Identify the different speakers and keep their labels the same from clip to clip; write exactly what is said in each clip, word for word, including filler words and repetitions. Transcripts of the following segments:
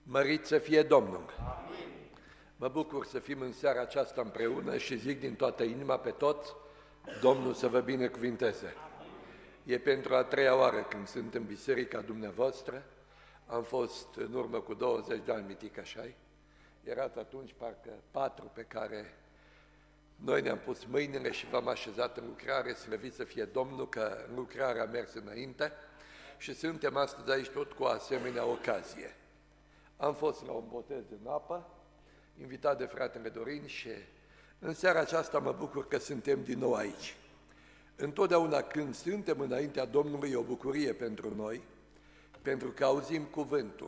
Speaker 1: Mărit să fie Domnul! Amin. Mă bucur să fim în seara aceasta împreună și zic din toată inima pe toți, Domnul să vă binecuvinteze. Amin. E pentru a treia oară când sunt în biserica dumneavoastră. Am fost în urmă cu douăzeci de ani, mitic așa-i. Erați atunci parcă patru pe care noi ne-am pus mâinile și v-am așezat în lucrare, slăvit să fie Domnul, că lucrarea a mers înainte și suntem astăzi aici tot cu o asemenea ocazie. Am fost la un botez în apă, invitat de fratele Dorin și în seara aceasta mă bucur că suntem din nou aici. Întotdeauna când suntem înaintea Domnului e o bucurie pentru noi, pentru că auzim cuvântul.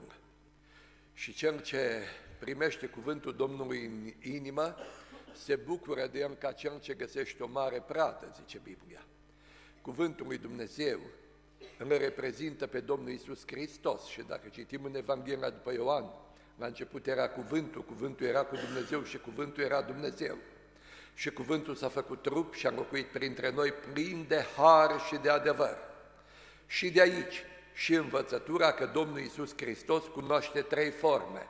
Speaker 1: Și cel ce primește cuvântul Domnului în inimă se bucură de el ca cel ce găsește o mare pradă, zice Biblia. Cuvântul lui Dumnezeu îl reprezintă pe Domnul Iisus Hristos și dacă citim în Evanghelia după Ioan, la început era cuvântul, cuvântul era cu Dumnezeu și cuvântul era Dumnezeu. Și cuvântul s-a făcut trup și a locuit printre noi plin de har și de adevăr. Și de aici și învățătura că Domnul Iisus Hristos cunoaște trei forme.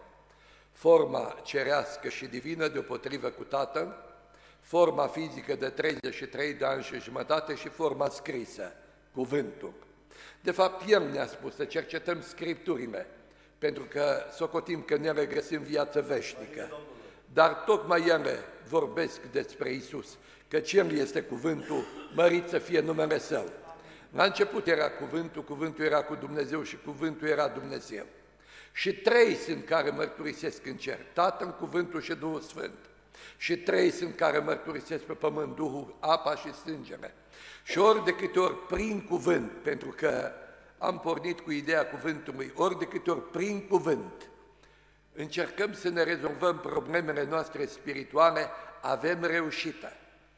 Speaker 1: Forma cerească și divină deopotrivă cu Tatăl, forma fizică de treizeci și trei de ani și jumătate și forma scrisă, cuvântul. De fapt, El ne-a spus să cercetăm Scripturile, pentru că socotim că ne le găsim viață veșnică. Dar tocmai ele vorbesc despre Iisus, căci El este cuvântul, mărit să fie numele Său. La început era cuvântul, cuvântul era cu Dumnezeu și cuvântul era Dumnezeu. Și trei sunt care mărturisesc în cer, Tatăl, Cuvântul și Duhul Sfânt. Și trei sunt care mărturisesc pe pământ, Duhul, apa și sângele. Și ori de câte ori prin cuvânt, pentru că am pornit cu ideea cuvântului, ori de câte ori prin cuvânt, încercăm să ne rezolvăm problemele noastre spirituale, avem reușită.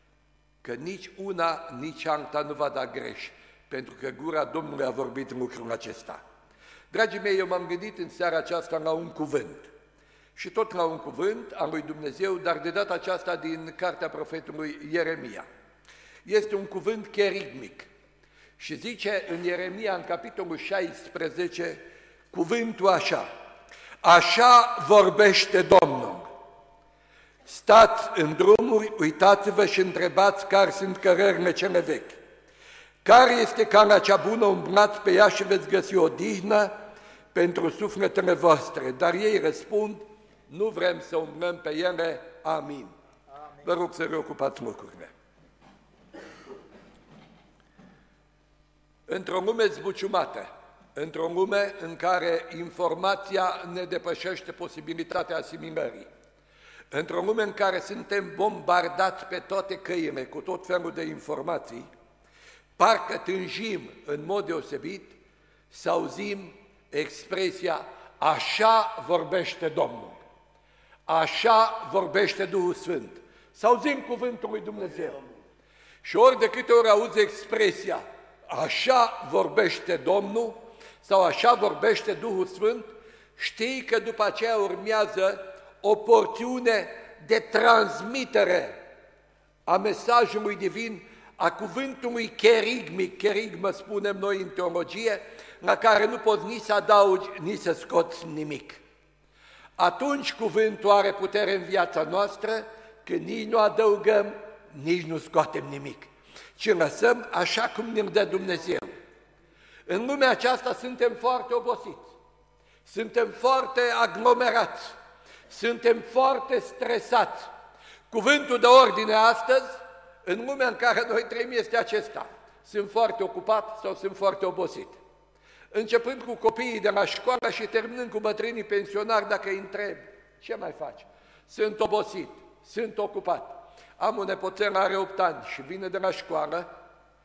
Speaker 1: Că nici una, nici alta nu va da greș, pentru că gura Domnului a vorbit lucrul acesta. Dragii mei, eu m-am gândit în seara aceasta la un cuvânt. Și tot la un cuvânt al lui Dumnezeu, dar de data aceasta din cartea profetului Ieremia. Este un cuvânt cherigmic. Și zice în Ieremia, în capitolul șaisprezece, cuvântul așa: așa vorbește Domnul. Stați în drumuri, uitați-vă și întrebați care sunt cărările cele vechi. Care este calea cea bună, umblați pe ea și veți găsi o dihnă pentru sufletele voastre. Dar ei răspund, nu vrem să umblăm pe ele, amin. Amin. Vă rog să reocupați locurile. Într-o lume zbuciumată, într-o lume în care informația ne depășește posibilitatea asimilării, într-o lume în care suntem bombardați pe toate căile cu tot felul de informații, parcă tânjim în mod deosebit să auzim expresia așa vorbește Domnul, așa vorbește Duhul Sfânt, să auzim cuvântul lui Dumnezeu. Și ori de câte ori auzi expresia așa vorbește Domnul sau așa vorbește Duhul Sfânt, știi că după aceea urmează o porțiune de transmitere a mesajului divin, a cuvântului cherigmic, cherigmă spunem noi în teologie, la care nu poți nici să adaugi, nici să scoți nimic. Atunci cuvântul are putere în viața noastră, când nici nu adăugăm, nici nu scoatem nimic, ci lăsăm așa cum ne-l dă Dumnezeu. În lumea aceasta suntem foarte obosiți, suntem foarte aglomerați, suntem foarte stresați. Cuvântul de ordine astăzi, în lumea în care noi trăim, este acesta: sunt foarte ocupat sau sunt foarte obosit. Începând cu copiii de la școală și terminând cu bătrânii pensionari, dacă îi întreb, ce mai faci? Sunt obosit, sunt ocupat. Am un nepoțel, are opt ani și vine de la școală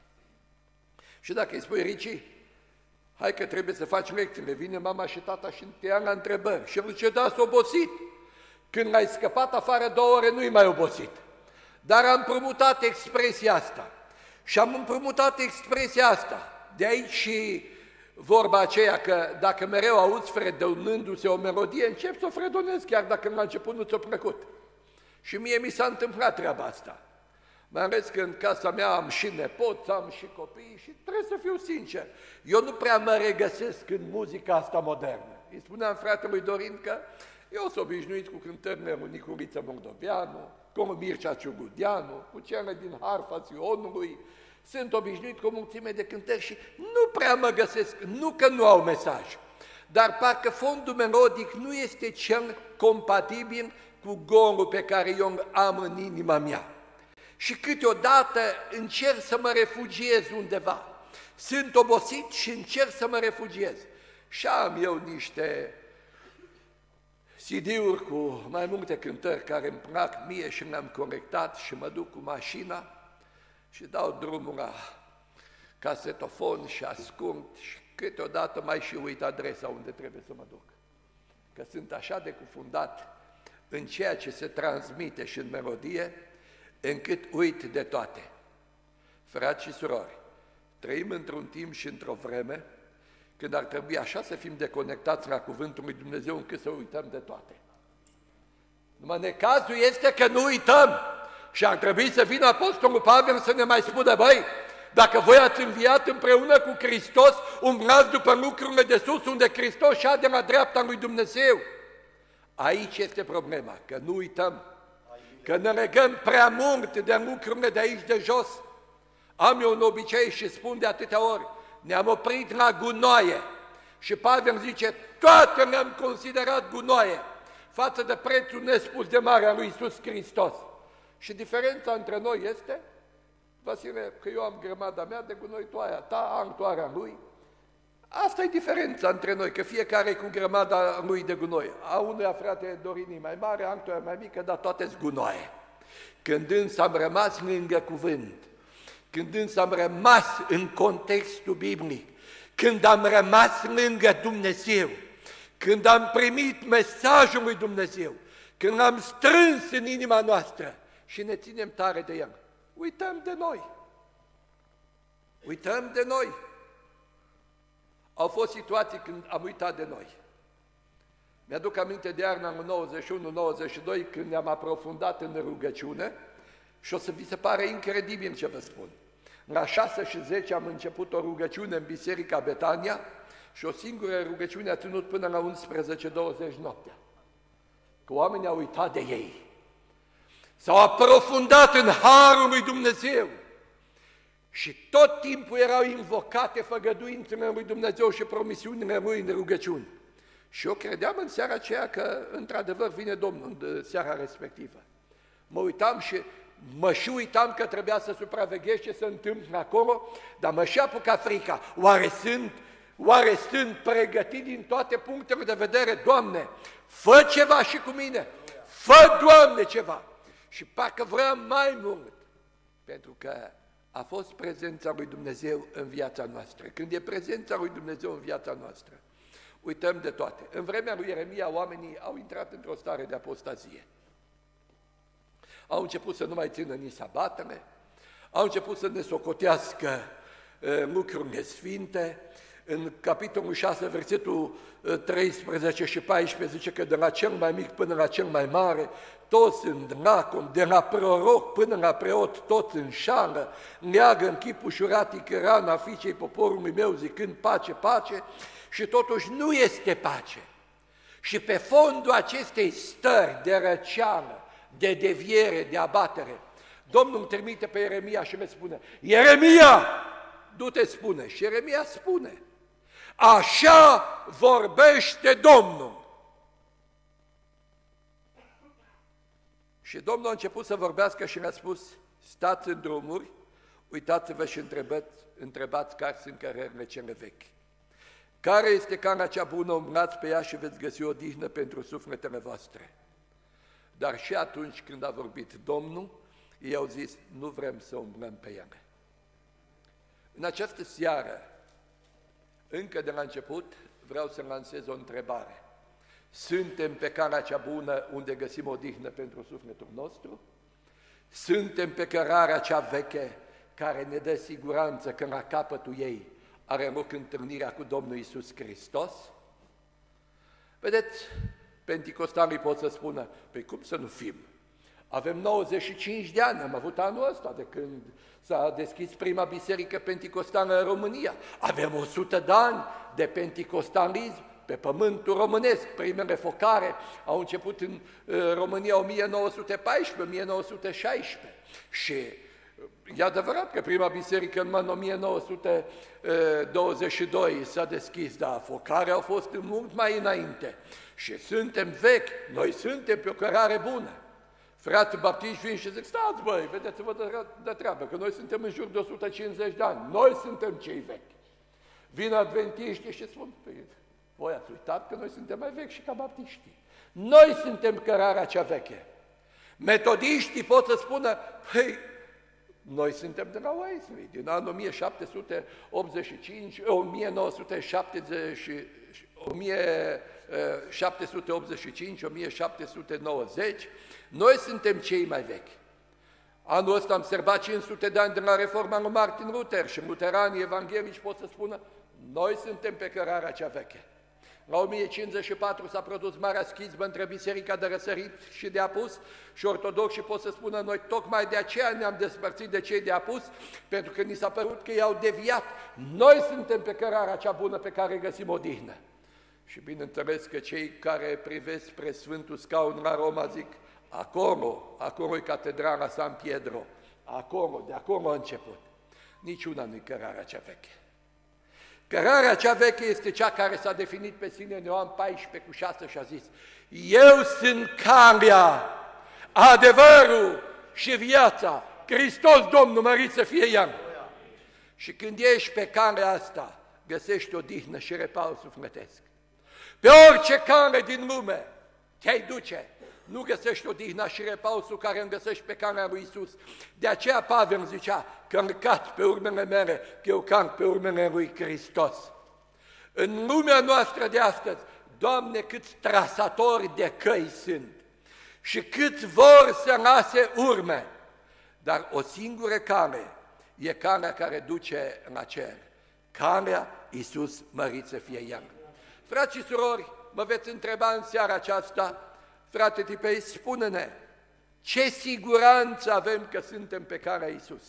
Speaker 1: și dacă îi spui, Rici, hai că trebuie să faci lecțiile, vine mama și tata și te ia la întrebări. Și el zice, da, s-a obosit. Când l-ai scăpat afară două ore, nu-i mai obosit. Dar am împrumutat expresia asta și am împrumutat expresia asta. De aici și vorba aceea că dacă mereu auzi fredonându-se o melodie, începi să o fredonezi, chiar dacă la început nu ți-a plăcut. Și mie mi s-a întâmplat treaba asta. Mai ales că în casa mea am și nepoți, am și copii și trebuie să fiu sincer. Eu nu prea mă regăsesc în muzica asta modernă. Îi spuneam fratelui Dorin că eu sunt obișnuit cu cântările cu Nicuriță Moldoveanu, cu Mircea Ciugudeanu, cu cele din Harfa Sionului. Sunt obișnuit cu o mulțime de cântări și nu prea mă găsesc, nu că nu au mesaj, dar parcă fondul melodic nu este cel compatibil cu golul pe care eu îl am în inima mea. Și câteodată încerc să mă refugiez undeva. Sunt obosit și încerc să mă refugiez. Și am eu niște C D-uri cu mai multe cântări care îmi plac mie și le-am corectat și mă duc cu mașina și dau drumul la casetofon și ascult și câteodată mai și uit adresa unde trebuie să mă duc. Că sunt așa de cufundat în ceea ce se transmite și în melodie, încât uit de toate. Frați și surori, trăim într-un timp și într-o vreme când ar trebui așa să fim deconectați la Cuvântul lui Dumnezeu încât să uităm de toate. Numai necazul este că nu uităm și ar trebui să vină Apostolul Pavel să ne mai spună, băi, dacă voi ați înviat împreună cu Hristos, umblați după lucrurile de sus, unde Hristos șade la dreapta lui Dumnezeu. Aici este problema, că nu uităm, că ne legăm prea mult de lucrurile de aici de jos. Am eu un obicei și spun de atâtea ori, ne-am oprit la gunoaie și Pavel zice, toate le-am considerat gunoaie față de prețul nespus de mare al lui Iisus Hristos. Și diferența între noi este, Vasile, că eu am grămada mea de gunoi, tu aia ta, am tu aia lui. Asta e diferența între noi, că fiecare e cu grămada lui de gunoi. A unuia frate Dorinii mai mare, altuia mai mică, dar toate-s gunoaie. Când însă am rămas lângă cuvânt, când însă am rămas în contextul biblic, când am rămas lângă Dumnezeu, când am primit mesajul lui Dumnezeu, când l-am strâns în inima noastră și ne ținem tare de el, uităm de noi. Uităm de noi. Au fost situații când am uitat de noi. Mi-aduc aminte de iarna în nouăzeci și unu nouăzeci și doi, când ne-am aprofundat în rugăciune și o să vi se pare incredibil ce vă spun. La șase și zece am început o rugăciune în Biserica Betania și o singură rugăciune a ținut până la unsprezece douăzeci noaptea. Că oamenii au uitat de ei. S-au aprofundat în harul lui Dumnezeu și tot timpul erau invocate făgăduințele lui Dumnezeu și promisiunile lui în rugăciuni. Și eu credeam în seara aceea că într-adevăr vine Domnul în seara respectivă. Mă uitam și mă și uitam că trebuia să supraveghez ce se întâmplă acolo, dar mă și apuca frica. Oare sunt, oare sunt pregătit din toate punctele de vedere? Doamne, fă ceva și cu mine, fă, Doamne, ceva. Și parcă vreau mai mult, pentru că a fost prezența lui Dumnezeu în viața noastră. Când e prezența lui Dumnezeu în viața noastră, uităm de toate. În vremea lui Ieremia, oamenii au intrat într-o stare de apostazie. Au început să nu mai țină nici sabatele, au început să ne socotească uh, lucrurile sfinte. În capitolul șase, versetul treisprezece și paisprezece, zice că de la cel mai mic până la cel mai mare, toți sunt lacom, de la proroc până la preot, toți înșală, leagă în chip ușuratic rana fiicei poporului meu, zicând pace, pace, și totuși nu este pace. Și pe fondul acestei stări de răceală, de deviere, de abatere, Domnul îmi trimite pe Ieremia și mi spune, Ieremia, du-te, spune. Și Ieremia spune, așa vorbește Domnul. Și Domnul a început să vorbească și le-a spus, stați în drumuri, uitați-vă și întrebați, întrebați care sunt cărările cele vechi. Care este calea cea bună, umblați pe ea și veți găsi o dihnă pentru sufletele voastre. Dar și atunci când a vorbit Domnul, ei au zis, nu vrem să umblăm pe ele. În această seară, încă de la început, vreau să lansez o întrebare. Suntem pe calea cea bună unde găsim o dihnă pentru sufletul nostru? Suntem pe cărarea cea veche care ne dă siguranță că la capătul ei are loc întâlnirea cu Domnul Iisus Hristos? Vedeți, penticostalii pot să spună, păi cum să nu fim? Avem nouăzeci și cinci de ani, am avut anul ăsta de când s-a deschis prima biserică penticostală în România. Avem o sută de ani de penticostalism, pe pământul românesc. Primele focare au început în România o mie nouă sute paisprezece - o mie nouă sute șaisprezece și e adevărat că prima biserică în o mie nouă sute douăzeci și doi s-a deschis, dar focarea au fost mult mai înainte și suntem vechi, noi suntem pe o cărare bună. Frații baptiști vin și zic, stați băi, vedeți-vă de, de treabă, că noi suntem în jur de o sută cincizeci de ani, noi suntem cei vechi. Vin adventiștii și spun, păi, voi ați uitat că noi suntem mai vechi și ca baptiștii. Noi suntem cărarea cea veche. Metodiștii pot să spună, păi, noi suntem de la Wesley, din anul o mie șapte sute optzeci și cinci, o mie nouă sute șaptezeci, o mie șapte sute optzeci și cinci - o mie șapte sute nouăzeci, noi suntem cei mai vechi. Anul ăsta am sărbat cinci sute de ani de la reforma lui Martin Luther și luteranii evanghelici pot să spună, noi suntem pe cărarea cea veche. La o mie cincizeci și patru s-a produs marea schismă între Biserica de Răsărit și de Apus și ortodoxii pot să spună, noi tocmai de aceea ne-am despărțit de cei de Apus, pentru că ni s-a părut că i-au deviat. Noi suntem pe cărarea cea bună pe care găsim odihnă. Și bineînțeles că cei care privesc spre Sfântul Scaun la Roma zic, acolo, acolo e catedrala San Pietro, acolo, de acolo a început. Niciuna nu-i cărarea cea veche. Cărarea cea veche este cea care s-a definit pe sine în Ioan paisprezece cu șase și a zis, eu sunt calea, adevărul și viața, Hristos Domnul, mărit să fie El. Și când ești pe calea asta, găsești odihnă și repaus sufletesc. Pe orice cale din lume te-ai duce, nu găsești odihna și repausul care îmi găsești pe calea lui Iisus. De aceea Pavel zicea, călcați pe urmele mele, că eu calc pe urmele lui Hristos. În lumea noastră de astăzi, Doamne, câți trasatori de căi sunt și câți vor să lase urme, dar o singură cale e calea care duce la cer, calea Iisus mărit să fie El. Frați și surori, mă veți întreba în seara aceasta, frate Tipei, spune-ne, ce siguranță avem că suntem pe calea Iisus?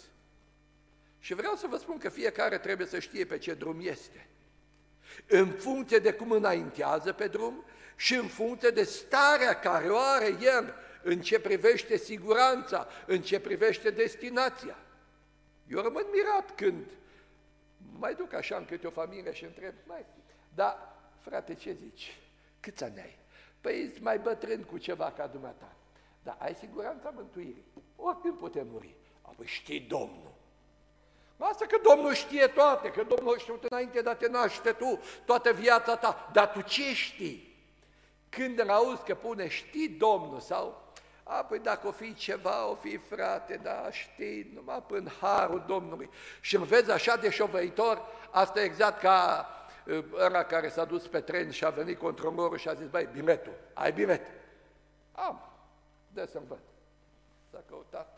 Speaker 1: Și vreau să vă spun că fiecare trebuie să știe pe ce drum este. În funcție de cum înaintează pe drum și în funcție de starea care o are el, în ce privește siguranța, în ce privește destinația. Eu rămân mirat când mai duc așa în câte o familie și întreb, mai, dar frate, ce zici? Câți ani ai? Păi ești mai bătrân cu ceva ca dumneata, dar ai siguranța mântuirii. Oricând putem muri. Apoi știi Domnul. Asta că Domnul știe toate, că Domnul știe înainte de a te naște tu, toată viața ta, dar tu ce știi? Când îl auzi că pune știi Domnul sau, a, păi dacă o fi ceva, o fi frate, da, știi, numai până harul Domnului. Și îl vezi așa de șovăitor, asta e exact ca ăla care s-a dus pe tren și a venit controlorul și a zis, băi, biletul, ai bilet? Am, dă să-mi văd. S-a căutat,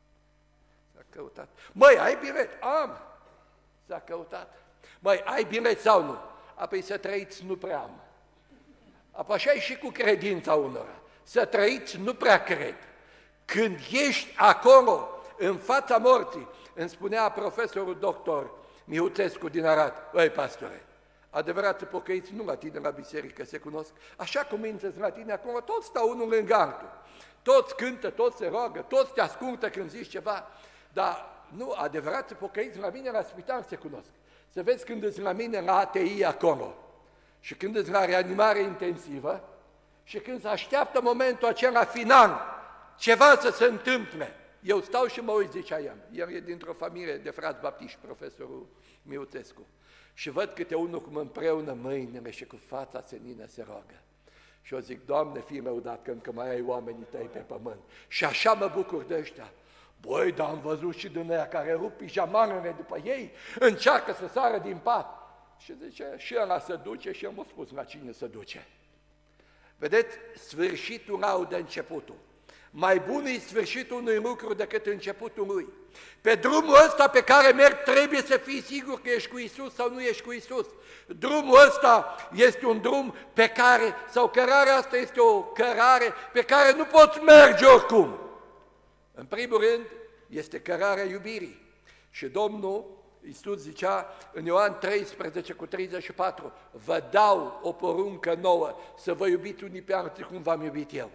Speaker 1: s-a căutat. Măi, ai bilet? Am, s-a căutat. Măi, ai bilet sau nu? Apoi să trăiți, nu prea am. Apoi așa e și cu credința unora. Să trăiți, nu prea cred. Când ești acolo, în fața morții, îmi spunea profesorul doctor Mihuțescu din Arad, băi, pastore, adevărați pocăiți nu la tine la biserică se cunosc, așa cum mințeți la tine acolo, toți stau unul lângă altul, toți cântă, toți se roagă, toți te ascultă când zici ceva, dar nu, adevărați pocăiți la mine la spital se cunosc. Să vezi când îți la mine la A T I acolo și când îți la reanimare intensivă și când se așteaptă momentul acela final, ceva să se întâmple. Eu stau și mă uit, zicea el, el e dintr-o familie de frați baptiști, profesorul Miuțescu, și văd câte unul cum împreună mâinile și cu fața senină se roagă. Și eu zic, Doamne, fii lăudat că încă mai ai oamenii tăi pe pământ. Și așa mă bucur de ăștia. Băi, dar am văzut și din aia care rup pijamanele după ei, încearcă să sară din pat. Și zice, și ăla se duce și eu m-a spus la cine se duce. Vedeți, sfârșitul laudă începutul. Mai bun e sfârșitul unui lucru decât începutul lui. Pe drumul ăsta pe care merg trebuie să fii sigur că ești cu Isus sau nu ești cu Isus. Drumul ăsta este un drum pe care, sau cărarea asta este o cărare pe care nu poți merge oricum. În primul rând, este cărarea iubirii. Și Domnul Iisus zicea în Ioan treisprezece cu treizeci și patru, vă dau o poruncă nouă, să vă iubiți unii pe alții cum v-am iubit eu.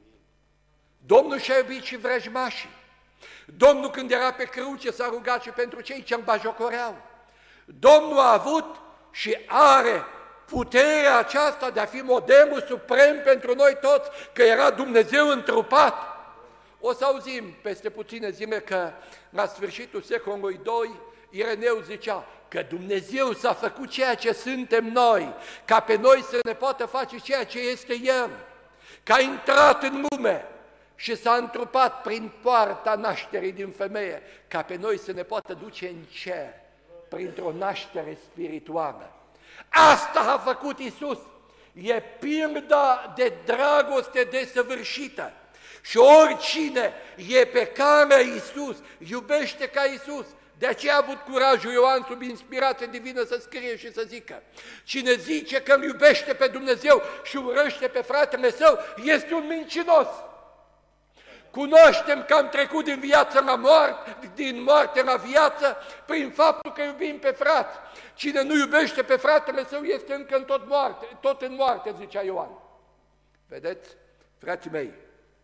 Speaker 1: Domnul și-a iubit și vrăjmașii. Domnul când era pe cruce s-a rugat și pentru cei ce îl bajocoreau. Domnul a avut și are puterea aceasta de a fi modelul suprem pentru noi toți, că era Dumnezeu întrupat. O să auzim peste puține zile că la sfârșitul secolului doi, Ireneu zicea că Dumnezeu s-a făcut ceea ce suntem noi, ca pe noi să ne poată face ceea ce este El, că a intrat în lume și s-a întrupat prin poarta nașterii din femeie, ca pe noi să ne poată duce în cer, printr-o naștere spirituală. Asta a făcut Iisus. E pilda de dragoste desăvârșită. Și oricine e pe calea Iisus, iubește ca Iisus. De aceea a avut curajul Ioan sub inspirație divină să scrie și să zică: cine zice că îl iubește pe Dumnezeu și urăște pe fratele său, este un mincinos. Cunoaștem că am trecut din viață la moarte, din moarte la viață, prin faptul că iubim pe frate. Cine nu iubește pe fratele său este încă în tot moarte, tot în moarte, zicea Ioan. Vedeți, frații mei,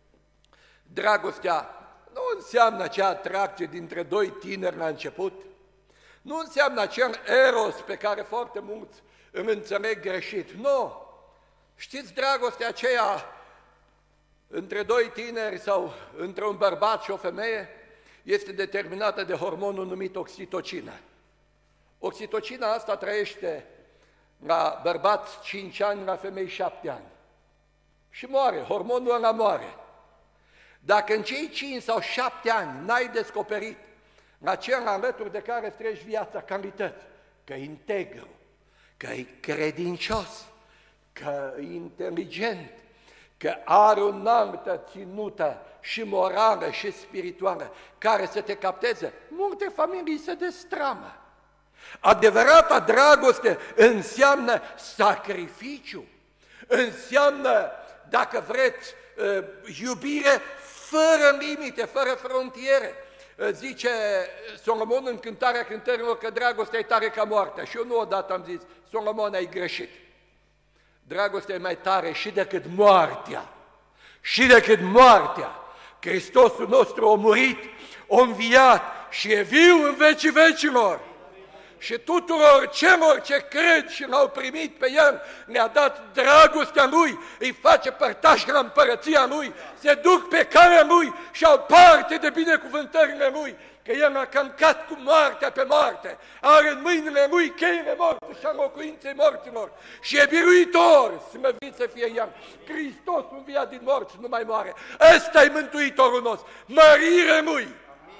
Speaker 1: dragostea nu înseamnă acea atracție dintre doi tineri la început, nu înseamnă acel eros pe care foarte mulți îl înțeleg greșit. Nu! Știți, dragostea aceea între doi tineri sau între un bărbat și o femeie este determinată de hormonul numit oxitocină. Oxitocina asta trăiește la bărbat cinci ani, la femei șapte ani. Și moare, hormonul ăla moare. Dacă în cei cinci sau șapte ani n-ai descoperit la cel alături de care treci viața calități, că e integru, că e credincios, că e inteligent, că are o înaltă ținută și morală și spirituală care să te capteze, multe familii se destramă. Adevărata dragoste înseamnă sacrificiu, înseamnă, dacă vreți, iubire fără limite, fără frontiere. Zice Solomon în Cântarea Cântărilor că dragostea e tare ca moartea. Și eu nu odată am zis, Solomon, ai greșit. Dragostea e mai tare și decât moartea. Și decât moartea. Hristosul nostru a murit, a înviat și e viu în vecii vecilor. Și tuturor celor ce cred și l-au primit pe El, ne-a dat dragostea Lui, îi face părtași la împărăția Lui, se duc pe calea Lui și au parte de binecuvântările Lui, că El a călcat cu moartea pe moarte, are în mâinile Lui cheile morții și a locuinței morților și e biruitor, slăvit să fie El. Hristos înviat din morți nu mai moare. Ăsta e Mântuitorul nostru, mărire Lui.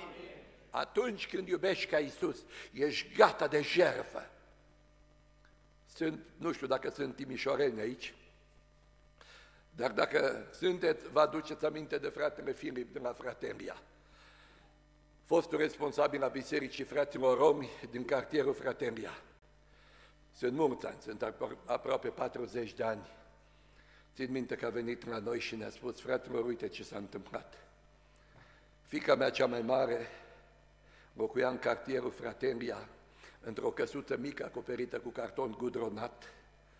Speaker 1: Atunci când iubești ca Iisus, ești gata de jertfă. Sunt, nu știu dacă sunt timișoreni aici, dar dacă sunteți, vă aduceți aminte de fratele Filip de la Frateria, fostul responsabil a Bisericii Fraților Romi din cartierul Frateria. Sunt mulți ani, sunt aproape patruzeci de ani. Țin minte că a venit la noi și ne-a spus: fraților, uite ce s-a întâmplat. Fiica mea cea mai mare locuia în cartierul Frateria, într-o căsuță mică acoperită cu carton gudronat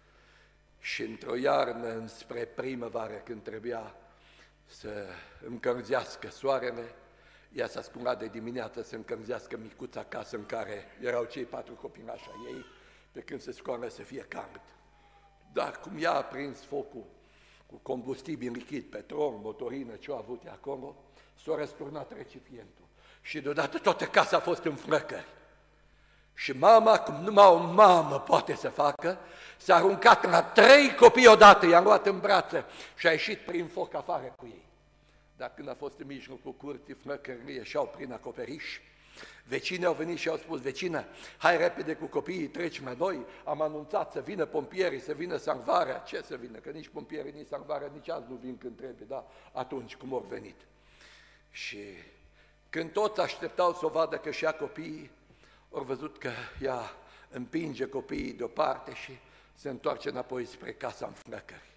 Speaker 1: și într-o iarnă înspre primăvară, când trebuia să încălzească soarele, ea s-a sculat de dimineață să încălzească micuța casă în care erau cei patru copilași ai ei, pe când se scoală să fie cald. Dar cum ea a prins focul cu combustibil lichid, petrol, motorină, ce-o avut acolo, s-a răsturnat recipientul. Și deodată toată casa a fost în flăcări. Și mama, cum numai o mamă poate să facă, s-a aruncat la trei copii odată, i-a luat în brațe și a ieșit prin foc afară cu ei. Dar când a fost în mijlocul curții, flăcările ieșeau prin acoperiș. Vecinii au venit și au spus: vecină, hai repede cu copiii, treci la noi, am anunțat să vină pompierii, să vină salvarea. Ce să vină? Că nici pompierii, nici salvarea, nici azi nu vin când trebuie, da? Atunci cum au venit. Și când toți așteptau să o vadă că și-a copiii, au văzut că ea împinge copiii deoparte și se întoarce înapoi spre casa în flăcări.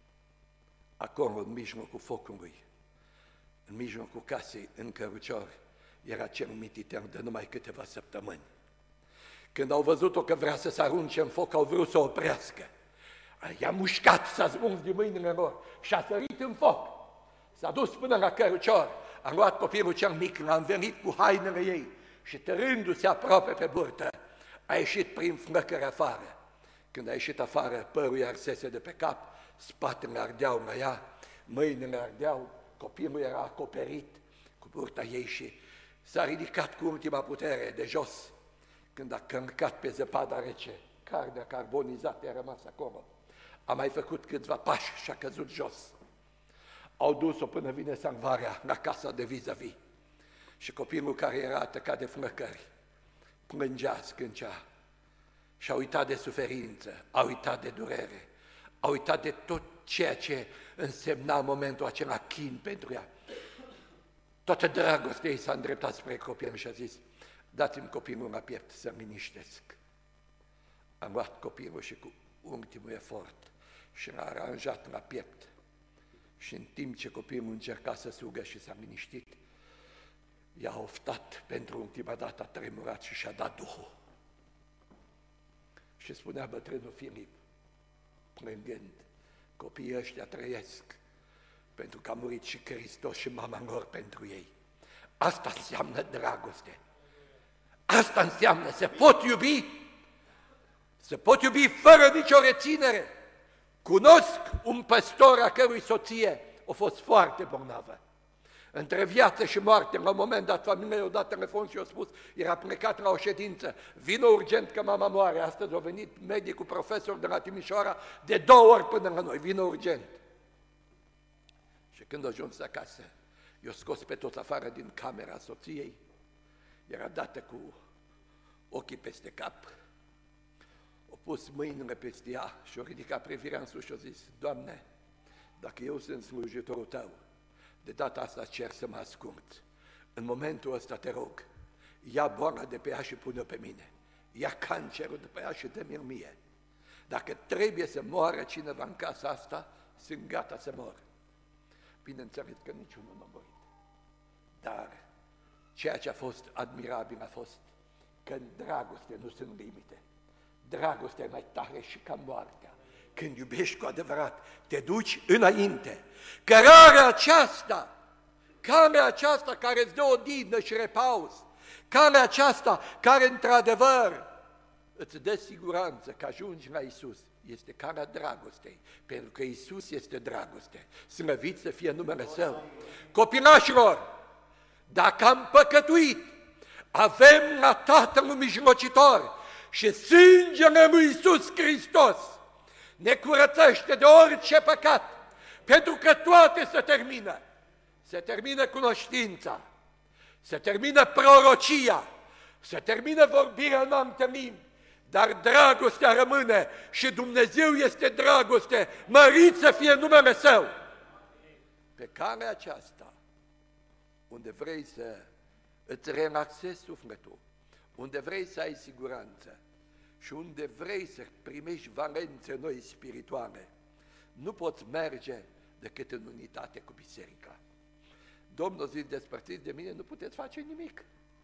Speaker 1: Acolo, în mijlocul focului, în mijlocul casei, în cărucior, era cel mititer de numai câteva săptămâni. Când au văzut-o că vrea să se arunce în foc, au vrut să o oprească. I-a mușcat, s-a smuls din mâinile lor și a sărit în foc. S-a dus până la cărucior, a luat copilul cel mic, l-a învelit cu hainele ei și târându-se aproape pe burtă, a ieșit prin flăcări afară. Când a ieșit afară, părul i arsese de pe cap, spatele ardeau la ea, mâinile ardeau, copilul era acoperit cu burta ei și s-a ridicat cu ultima putere de jos. Când a călcat pe zăpada rece, carnea carbonizată a rămas acolo. A mai făcut câțiva pași și a căzut jos. Au dus-o până vine salvarea la casa de vis-a-vis. Și copilul care era atacat de flăcări plângea, scâncea și a uitat de suferință, a uitat de durere, a uitat de tot ceea ce însemna în momentul acela chin pentru ea. Toată dragostea ei s-a îndreptat spre copil și a zis: dați-mi copilul la piept să-mi liniștesc. Am luat copilul și cu ultimul efort și l-a aranjat la piept. Și în timp ce copilul încerca să sugă și s-a liniștit, i-a oftat pentru ultima dată, a tremurat și și-a dat Duhul. Și spunea bătrânul Filip, plângând: copiii ăștia trăiesc pentru că a murit și Hristos și mama lor pentru ei. Asta înseamnă dragoste. Asta înseamnă să pot iubi, să pot iubi fără nicio reținere. Cunosc un păstor a cărui soție a fost foarte bolnavă. Între viață și moarte, la un moment dat, familia i-a dat telefon și i-a spus, era plecat la o ședință: vină urgent că mama moare. Astăzi a venit medicul profesor de la Timișoara de două ori până la noi, vină urgent. Și când a ajuns acasă, i-a scos pe toți afară din camera soției, era dată cu ochii peste cap, a pus mâinile peste ea și a ridicat privirea în sus și a zis: Doamne, dacă eu sunt slujitorul Tău, de data asta cer să mă ascult. În momentul ăsta te rog, ia boala de pe ea și pune-o pe mine. Ia cancerul de pe ea și dă-mi-l mie. Dacă trebuie să moară cineva în casa asta, sunt gata să mor. Bineînțeles că niciunul nu a murit. Dar ceea ce a fost admirabil a fost că în dragoste nu sunt limite. Dragostea e mai tare și ca moartea. Când iubești cu adevărat, te duci înainte. Cărarea aceasta, calea aceasta care îți dă odihnă și repaus, calea aceasta care într-adevăr îți dă siguranță că ajungi la Iisus, este calea dragostei, pentru că Iisus este dragoste. Slăvit să fie numele Său. Copilașilor, dacă am păcătuit, avem la Tatăl un mijlocitor și sângele lui Iisus Hristos ne curățește de orice păcat, pentru că toate se termină. Se termină cunoștința, se termină prorocia, se termină vorbirea în alte limbi, dar dragostea rămâne și Dumnezeu este dragoste, mărit să fie numele Său. Pe calea aceasta, unde vrei să îți relaxezi sufletul, unde vrei să ai siguranță și unde vrei să primești valențe noi spirituale, nu poți merge decât în unitate cu biserica. Domnul zice: despărțiți de mine, nu puteți face nimic.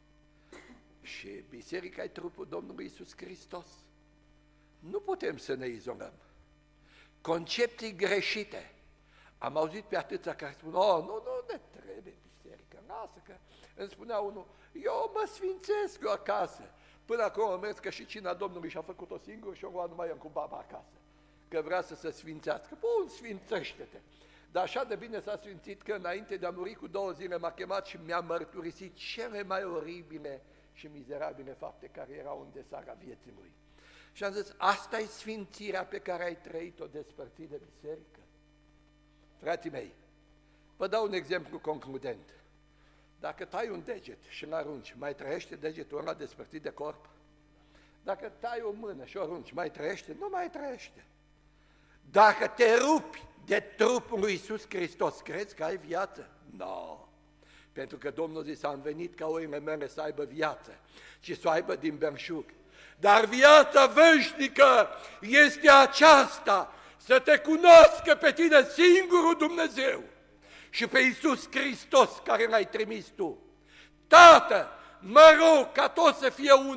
Speaker 1: Și biserica e trupul Domnului Iisus Hristos. Nu putem să ne izolăm. Concepții greșite. Am auzit pe atâția care spun: oh, nu, nu ne trebuie biserică, lasă că... Îmi spunea unul: eu mă sfințesc eu acasă. Până acum am mers că și cina Domnului și-a făcut-o singur și eu luat numai eu cu baba acasă. Că vrea să se sfințească. Bun, sfințește-te. Dar așa de bine s-a sfințit că înainte de a muri cu două zile m-a chemat și mi-a mărturisit cele mai oribile și mizerabile fapte care erau în desara vieții lui. Și am zis: asta e sfințirea pe care ai trăit-o despărțit de biserică? Frații mei, vă dau un exemplu concludent. Dacă tai un deget și îl arunci, mai trăiește degetul ăla despărțit de corp? Dacă tai o mână și o arunci, mai trăiește? Nu mai trăiește. Dacă te rupi de trupul lui Iisus Hristos, crezi că ai viață? Nu. No. Pentru că Domnul zice: am venit ca oile mele să aibă viață și să o aibă din belșug. Dar viața veșnică este aceasta, să te cunoască pe tine singurul Dumnezeu și pe Iisus Hristos care l-ai trimis tu. Tată, mă rog ca toți să fie una,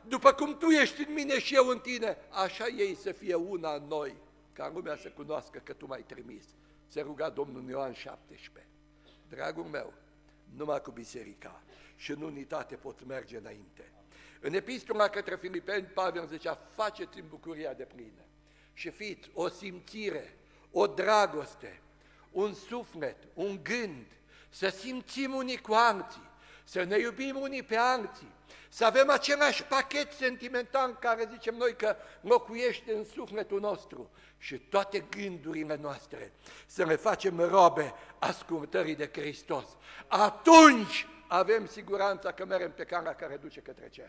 Speaker 1: după cum Tu ești în mine și eu în Tine, așa ei să fie una în noi, ca lumea să cunoască că Tu m-ai trimis. Se ruga Domnul Ioan șaptesprezece. Dragul meu, numai cu biserica și în unitate pot merge înainte. În epistola către Filipeni, Pavel zicea, faceți-mi bucuria de plină și fiți o simțire, o dragoste, un suflet, un gând, să simțim unii cu alții, să ne iubim unii pe alții, să avem același pachet sentimental care zicem noi că locuiește în sufletul nostru și toate gândurile noastre să le facem robe ascultării de Hristos. Atunci avem siguranța că mergem pe calea care duce către cer.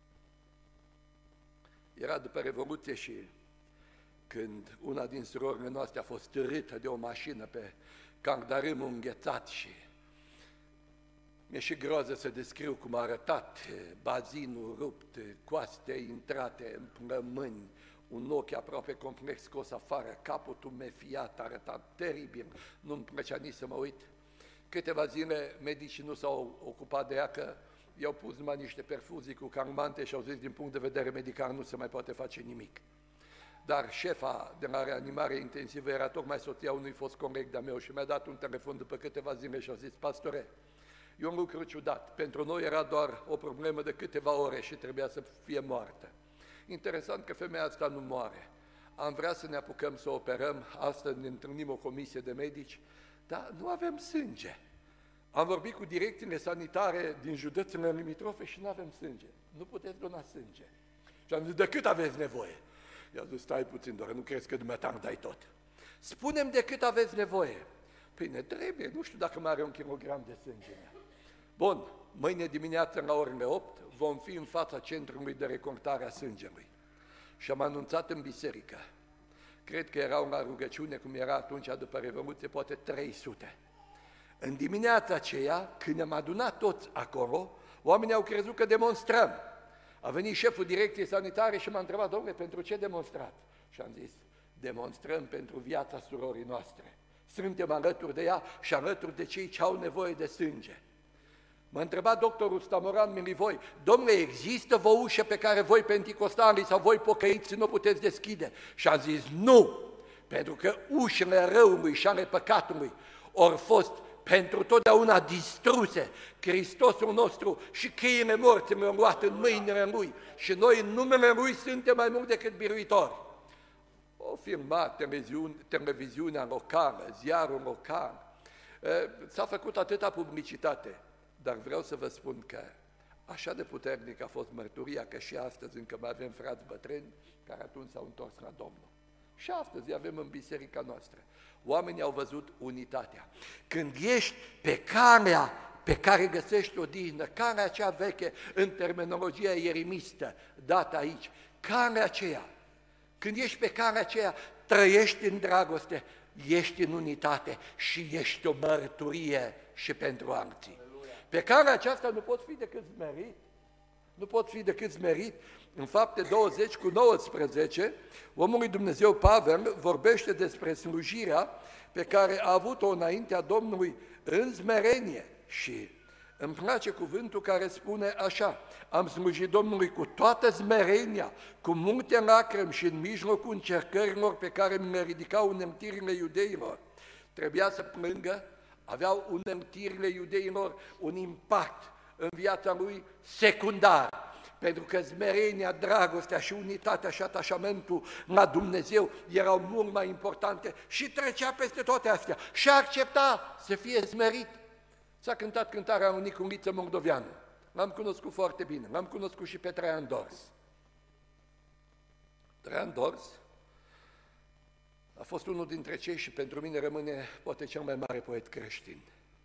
Speaker 1: Era după Revoluție și când una din surorile noastre a fost târâtă de o mașină pe candarâmul înghețat și mi-e și groază să descriu cum a arătat bazinul rupt, coaste intrate în plămâni, un ochi aproape complet scos afară, capul tumefiat, arătat teribil, nu-mi plăcea nici să mă uit. Câteva zile medicii nu s-au ocupat de ea, că i-au pus numai niște perfuzii cu calmante și au zis din punct de vedere medical nu se mai poate face nimic. Dar șefa de la reanimare intensivă era tocmai soția unui fost coleg de-a meu și mi-a dat un telefon după câteva zile și a zis, pastore, e un lucru ciudat, pentru noi era doar o problemă de câteva ore și trebuia să fie moartă. Interesant că femeia asta nu moare. Am vrea să ne apucăm să operăm, astăzi ne întâlnim o comisie de medici, dar nu avem sânge. Am vorbit cu direcțiile sanitare din județele limitrofe și nu avem sânge. Nu puteți dona sânge. Și am zis, de cât aveți nevoie? I-a zis, stai puțin, doar nu crezi că dumneata îmi dai tot. Spune-mi de cât aveți nevoie. Păi ne trebuie, nu știu dacă mai are un kilogram de sânge. Bun, mâine dimineață la orele opt vom fi în fața centrului de recoltare a sângelui. Și am anunțat în biserică. Cred că erau la rugăciune, cum era atunci după Revoluție, poate trei sute. În dimineața aceea, când ne-am adunat toți acolo, oamenii au crezut că demonstrăm. A venit șeful direcției sanitare și m-a întrebat, domnule, pentru ce demonstrați? Și am zis, demonstrăm pentru viața surorii noastre. Suntem alături de ea și alături de cei ce au nevoie de sânge. M-a întrebat doctorul Stamoran Milivoi, domnule, există vă ușă pe care voi penticostalii sau voi pocăiți nu puteți deschide? Și a zis, nu, pentru că ușile răului și ale păcatului au fost pentru totdeauna distruse. Hristosul nostru și cheile morții le-au luat în mâinile Lui și noi în numele Lui suntem mai mult decât biruitori. O filmat televiziune, televiziunea locală, ziarul local, s-a făcut atâta publicitate, dar vreau să vă spun că așa de puternic a fost mărturia că și astăzi încă mai avem frați bătrâni care atunci s-au întors la Domnul. Și astăzi avem în biserica noastră. Oamenii au văzut unitatea. Când ești pe calea pe care găsești odihnă, calea acea veche în terminologia ieremistă dată aici, calea aceea, când ești pe calea aceea, trăiești în dragoste, ești în unitate și ești o mărturie și pentru alții. Pe calea aceasta nu poți fi decât smerit, nu poți fi decât smerit. În Fapte douăzeci cu nouăsprezece, omul lui Dumnezeu Pavel vorbește despre slujirea pe care a avut-o înaintea Domnului în smerenie și îmi place cuvântul care spune așa, am slujit Domnului cu toată smerenia, cu multe lacrimi și în mijlocul încercărilor pe care mi le ridicau uneltirile iudeilor. Trebuia să plângă, aveau uneltirile iudeilor un impact în viața lui secundar. Pentru că smerenia, dragostea și unitatea și atașamentul la Dumnezeu erau mult mai importante și trecea peste toate astea și accepta să fie smerit. S-a cântat cântarea lui Niculiță Moldoveanu. L-am cunoscut foarte bine, l-am cunoscut și pe Traian Dors. Traian Dors a fost unul dintre cei și pentru mine rămâne poate cel mai mare poet creștin.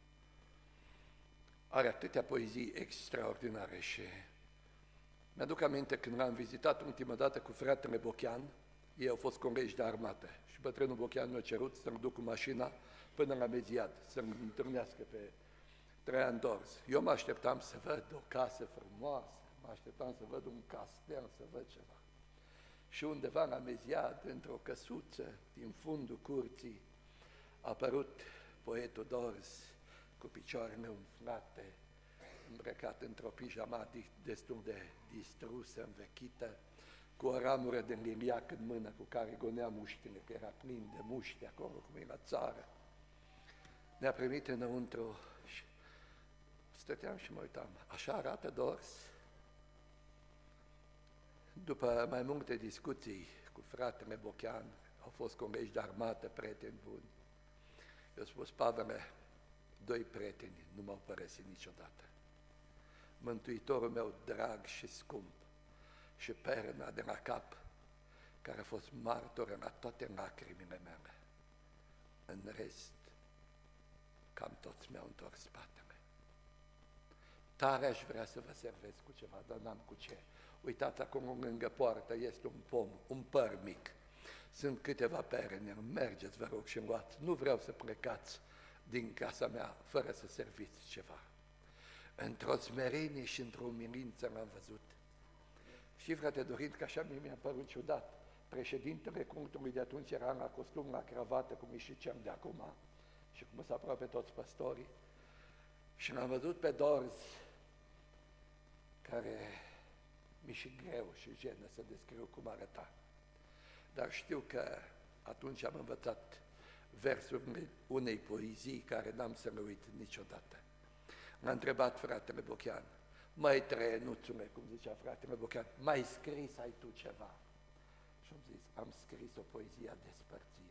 Speaker 1: Are atâtea poezii extraordinare și mi-aduc aminte când l-am vizitat ultima dată cu fratele Bochean, ei au fost colegi de armată și bătrânul Bochean mi-a cerut să-l duc cu mașina până la Meziad, să-l întâlnească pe Traian Dors. Eu mă așteptam să văd o casă frumoasă, mă așteptam să văd un castel, să văd ceva. Și undeva la Meziad, într-o căsuță din fundul curții, a apărut poetul Dors cu picioarele umflate, îmbrăcat într-o pijama destul de distrusă, învechită, cu o ramură de liliac în mână cu care gonea muștile, că era plin de muști acolo, cum e la țară. Ne-a primit înăuntru și stăteam și mă uitam. Așa arată Dors? După mai multe discuții cu fratele Bochean, au fost colegi de armată, prieteni buni, eu am spus, Pavele, doi prieteni nu m-au părăsit niciodată. Mântuitorul meu drag și scump și perna de la cap, care a fost martoră la toate lacrimile mele. În rest, cam toți mi-au întors spatele. Tare aș vrea să vă servesc cu ceva, dar n-am cu ce. Uitați, acum lângă poartă este un pom, un păr mic. Sunt câteva pere în el. Mergeți, vă rog, și luați. Nu vreau să plecați din casa mea fără să serviți ceva. Într-o smerenie și într-o umilință l-am văzut. Și, frate Dorin, că așa mi-a părut ciudat. Președintele cultului de atunci era la costum, la cravată, cum e și cel de acum, și cum sunt aproape toți păstorii. Și l-am văzut pe Dors, care mi-e și greu și jenă să descriu cum arăta. Dar știu că atunci am învățat versurile unei poezii care n-am să le uit niciodată. M-a întrebat fratele Bochean, măi trăienuțule, cum zicea fratele Bochean, mai scris ai tu ceva? Și am zis, am scris o poezie a despărțirii.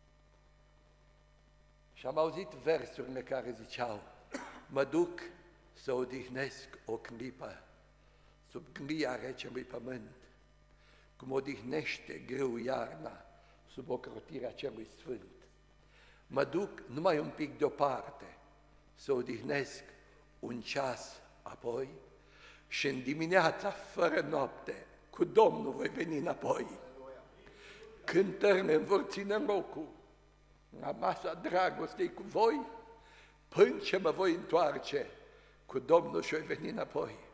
Speaker 1: Și am auzit versurile care ziceau, mă duc să odihnesc o clipă sub glia recelui pământ, cum odihnește greu iarna sub ocrotirea celui sfânt. Mă duc numai un pic deoparte să odihnesc un ceas apoi și în dimineața, fără noapte, cu Domnul voi veni înapoi. Cântările îmi vor ține locul la masa dragostei cu voi, până ce mă voi întoarce cu Domnul și voi veni înapoi.